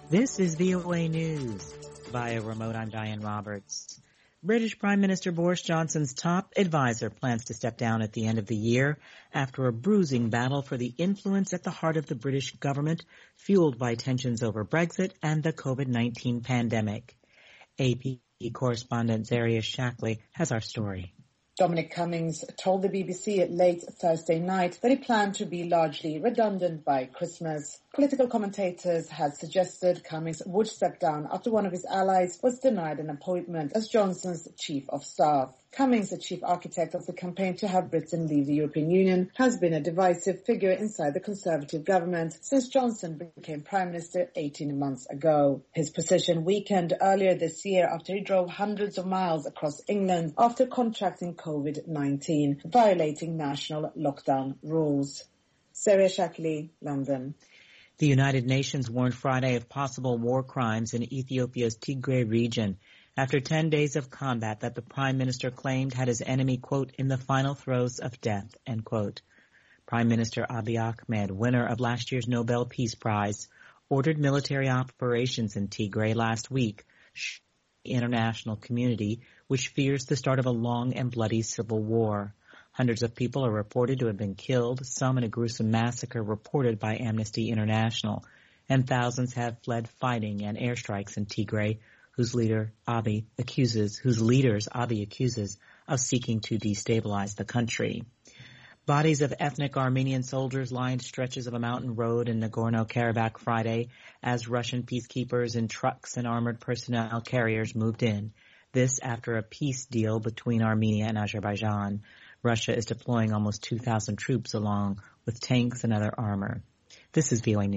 This is VOA News. Via remote, I'm Diane Roberts. British Prime Minister Boris Johnson's top advisor plans to step down at the end of the year after a bruising battle for the influence at the heart of the British government, fueled by tensions over Brexit and the COVID-19 pandemic. AP correspondent Zaria Shackley has our story. Dominic Cummings told the BBC late Thursday night that he planned to be largely redundant by Christmas. Political commentators had suggested Cummings would step down after one of his allies was denied an appointment as Johnson's chief of staff. Cummings, the chief architect of the campaign to have Britain leave the European Union, has been a divisive figure inside the Conservative government since Johnson became Prime Minister 18 months ago. His position weakened earlier this year after he drove hundreds of miles across England after contracting COVID-19, violating national lockdown rules. Sarah Shackley, London. The United Nations warned Friday of possible war crimes in Ethiopia's Tigray region after 10 days of combat that the Prime Minister claimed had his enemy, quote, in the final throes of death, end quote. Prime Minister Abiy Ahmed, winner of last year's Nobel Peace Prize, ordered military operations in Tigray last week, the international community, which fears the start of a long and bloody civil war. Hundreds of people are reported to have been killed, some in a gruesome massacre reported by Amnesty International, and thousands have fled fighting and airstrikes in Tigray, whose leaders Abiy accuses of seeking to destabilize the country. Bodies of ethnic Armenian soldiers lined stretches of a mountain road in Nagorno-Karabakh Friday as Russian peacekeepers in trucks and armored personnel carriers moved in. This after a peace deal between Armenia and Azerbaijan. Russia is deploying almost 2,000 troops along with tanks and other armor. This is VOA News.